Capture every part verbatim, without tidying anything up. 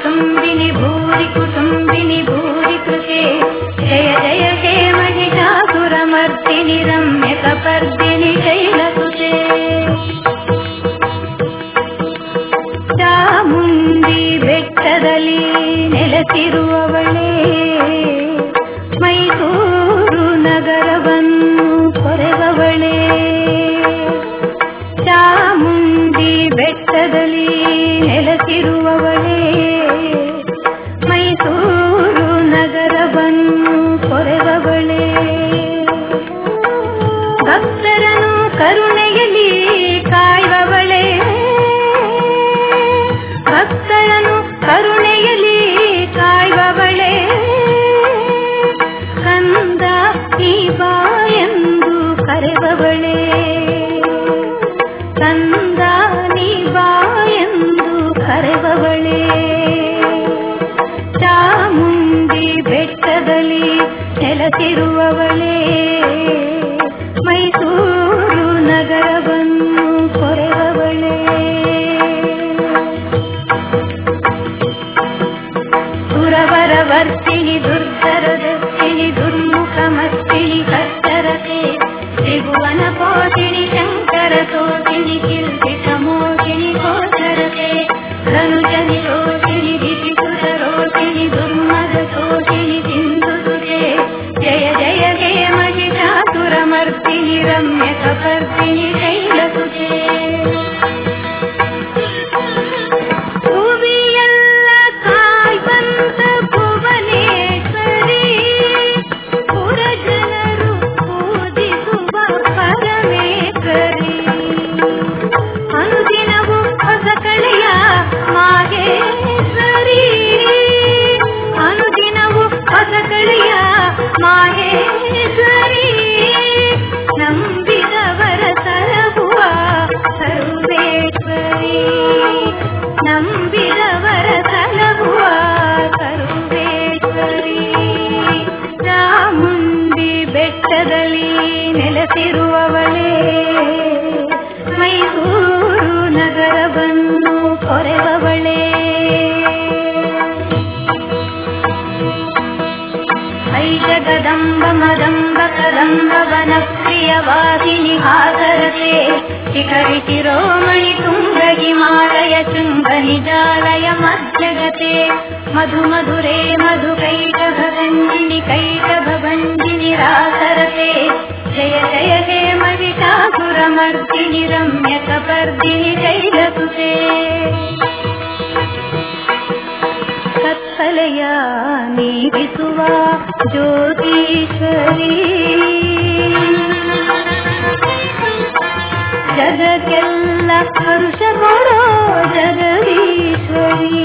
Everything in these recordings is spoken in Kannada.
कुसुम्बिनि भूरि कुसुम्बिनि भूरि कृते जय जय हे महिषासुरमर्दिनि रम्यकपर्दिनि शैलसुते ಚಾಮುಂಡಿ ಬೆಟ್ಟದಲ್ಲಿ ನೆಲೆಸಿರುವವಳೇ ಮೈಸೂರು ನಗರವನ್ನು ಕೊರೆವವಳೇ ಚಾಮುಂಡಿ ಬೆಟ್ಟದಲ್ಲಿ ನೆಲೆಸಿರುವವಳೇ ಮೈಸೂರು ನಗರವನ್ನು ಕೊರೆವವಳೇ ಭಕ್ತರನ್ನು ಕರುಣೆಯಲ್ಲಿ ಕಾಯುವವಳೇ ಭಕ್ತರನ್ನು ಕರುಣೆಯಲ್ಲಿ ಕಾಯುವವಳೇ ಕಂದ ಈ ಬಾ ಎಂದು ಕರೆವವಳೇ ಕಂದ ನೀ ಬಾ ಎಂದು ಕರೆವವಳೇ ಚಾಮುಂಡಿ ಬೆಟ್ಟದಲ್ಲಿ ನೆಲೆಸಿರುವವಳೇ ಮೈಸೂರು ನಗರವನ್ನು ಕೊರೆವವಳೇ ಸುರವರವರ್ತಿನಿ ದುರ್ಧರದರ್ಶಿನಿ ದುರ್ಮುಖಮರ್ತಿನಿ ಕತ್ತರತೆ ತ್ರಿಭುವನ ಕೋಟಿನಿ ಶಂಕರ ತೋಟಿನಿ ಕಿಲ್ಪಿತಮೋಟಿನಿ ಗೋಚರತೆ ಧನುಜನಿ ರೋಟಿನಿ ದಿತಿಸುತ ರೋಟಿನಿ ದುರ್ಮದ ತೋಟಿನಿ ಸಿಂಧುಸುತೆ ಜಯ ಜಯ ಹೇ महिषासुरमर्दिनि रम्यकपर्दिनि शैलसुते ಭುವಿಯೆಲ್ಲ ಕಾಯ್ವಂತ ಭುವನೇಶ್ವರಿ ಪುರಜನರು ಪೂಜಿಸುವ ಪರಮೇಶ್ವರಿ ಅನುದಿನವೂ ಹೊಸ ಕಳೆಯ ಮಾಹೇಶ್ವರಿ ಅನುದಿನವೂ ಹೊಸ ಕಳೆಯ ಮಾಹೇಶ್ವರಿ ನಂಬಿದವರ ಸಲಹುವ ಸರ್ವೇಶ್ವರಿ ನಂಬಿದವರ ಸಲಹುವ ಸರ್ವೇಶ್ವರಿ ಚಾಮುಂಡಿ ಬೆಟ್ಟದಲ್ಲಿ ನೆಲೆಸಿರುವವಳೇ ಮೈಸೂರು ನಗರವನ್ನು ಕೊರೆವವಳೇ ಐ ಜಗದಂಬ ಮದಂಬ ಕದಂಬ ವನ ಪ್ರಿಯವಾದಿನಿ ಹಾಸರತೆ ಶಿಖರಿ ಶಿರೋಮಣಿ ತುಂಗ ಹಿಮಾಲಯ ಶೃಂಗ ನಿಜಾಲಯ ಮಧ್ಯಗತೆ ಮಧು ಮಧುರೇ ಮಧು ಕೈಟಭ ಗಂಜಿನಿ ಕೈಟಭ ಭಂಜಿನಿ ರಾಸರತೆ ಜಯ ಜಯ ಹೇ महिषासुरमर्दिनि रम्यकपर्दिनि शैलसुते ಕತ್ತಲೆಯ ನೀಗಿಸುವ ಜ್ಯೋತೀಶ್ವರಿ ಜಗಕ್ಕೆಲ್ಲ ಹರುಷ ಕೊಡೋ ಜಗದೀಶ್ವರಿ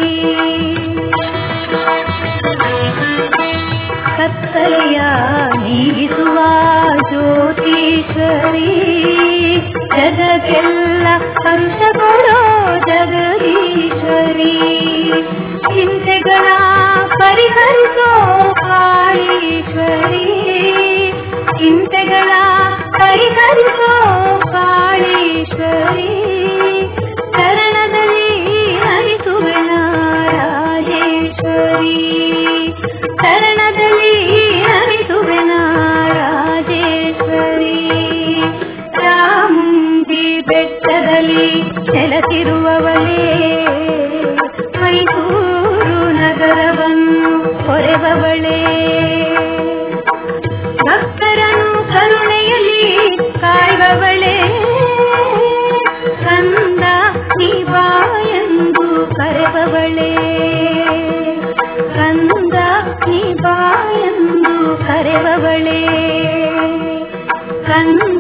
ಕತ್ತಲೆಯ ನೀಗಿಸುವ ಜ್ಯೋತೀಶ್ವರಿ ಜಗಕ್ಕೆಲ್ಲ ಹರುಷ ಕೊಡೋ ಜಗದೀಶ್ವರಿ ಚಿಂತೆಗಳ ಪರಿಹರಿಸೋ ಕಾಳೀಶ್ವರಿ ಚಿಂತೆಗಳ ಪರಿಹರಿಸೋ ಕಾಳೀಶ್ವರಿ ಚರಣದಲ್ಲಿ ಹರಿಸುವೆನ ರಾಜೇಶ್ವರಿ ಚರಣದಲ್ಲಿ ಹರಿಸುವೆನ ರಾಜೇಶ್ವರಿ ಚಾಮುಂಡಿ ಬೆಟ್ಟದಲ್ಲಿ ನೆಲೆಸಿರುವವಳೇ ಮೈಸೂರು ನಗರವನ್ನು ಕೊರೆವವಳೇ ಭಕ್ತರನ್ನು ಕರುಣೆಯಲ್ಲಿ ಕಾಯುವವಳೇ ಕಂದ ನೀ ಬಾ ಎಂದು ಕರೆವವಳೇ ಕಂದ ನೀ ಬಾ ಎಂದು ಕರೆವವಳೇ ಕಂದ